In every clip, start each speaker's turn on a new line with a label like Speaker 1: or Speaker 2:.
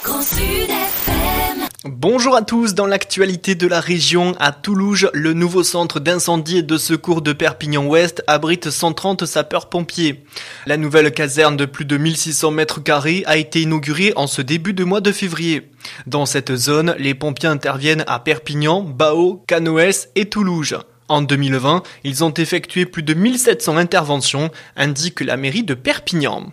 Speaker 1: Bonjour à tous, dans l'actualité de la région, à Toulouse, le nouveau centre d'incendie et de secours de Perpignan-Ouest abrite 130 sapeurs-pompiers. La nouvelle caserne de plus de 1600 mètres carrés a été inaugurée en ce début de mois de février. Dans cette zone, les pompiers interviennent à Perpignan, Bao, Canoës et Toulouse. En 2020, ils ont effectué plus de 1700 interventions, indique la mairie de Perpignan.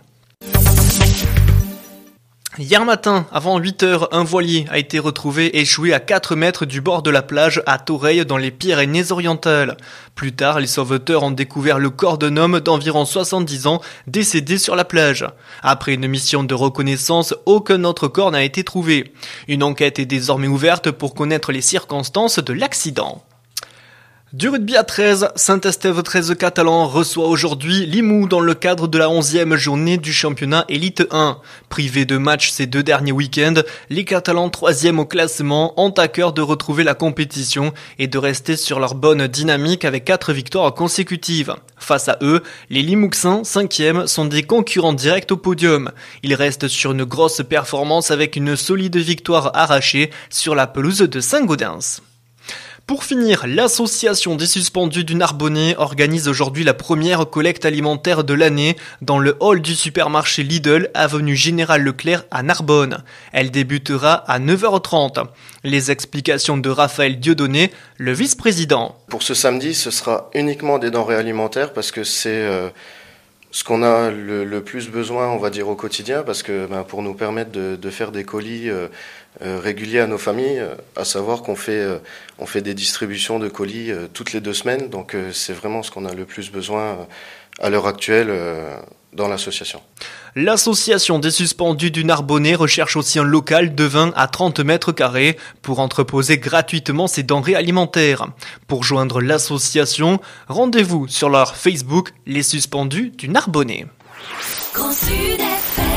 Speaker 1: Hier matin, avant 8h, un voilier a été retrouvé échoué à 4 mètres du bord de la plage à Toreil dans les Pyrénées-Orientales. Plus tard, les sauveteurs ont découvert le corps d'un homme d'environ 70 ans décédé sur la plage. Après une mission de reconnaissance, aucun autre corps n'a été trouvé. Une enquête est désormais ouverte pour connaître les circonstances de l'accident. Du rugby à 13, Saint-Estève 13 catalan reçoit aujourd'hui Limoux dans le cadre de la 11e journée du championnat Élite 1. Privés de match ces 2 derniers week-ends, les Catalans 3e au classement ont à cœur de retrouver la compétition et de rester sur leur bonne dynamique avec 4 victoires consécutives. Face à eux, les Limouxins 5e sont des concurrents directs au podium. Ils restent sur une grosse performance avec une solide victoire arrachée sur la pelouse de Saint-Gaudens. Pour finir, l'association des suspendus du Narbonnais organise aujourd'hui la première collecte alimentaire de l'année dans le hall du supermarché Lidl, avenue Général Leclerc à Narbonne. Elle débutera à 9h30. Les explications de Raphaël Dieudonné, le vice-président.
Speaker 2: Pour ce samedi, ce sera uniquement des denrées alimentaires parce que c'est ce qu'on a le plus besoin, on va dire, au quotidien, parce que pour nous permettre de faire des colis réguliers à nos familles, à savoir qu'on fait des distributions de colis toutes les 2 semaines, donc c'est vraiment ce qu'on a le plus besoin à l'heure actuelle dans l'association.
Speaker 1: L'association des suspendus du Narbonnais recherche aussi un local de 20 à 30 mètres carrés pour entreposer gratuitement ses denrées alimentaires. Pour joindre l'association, rendez-vous sur leur Facebook Les Suspendus du Narbonnais.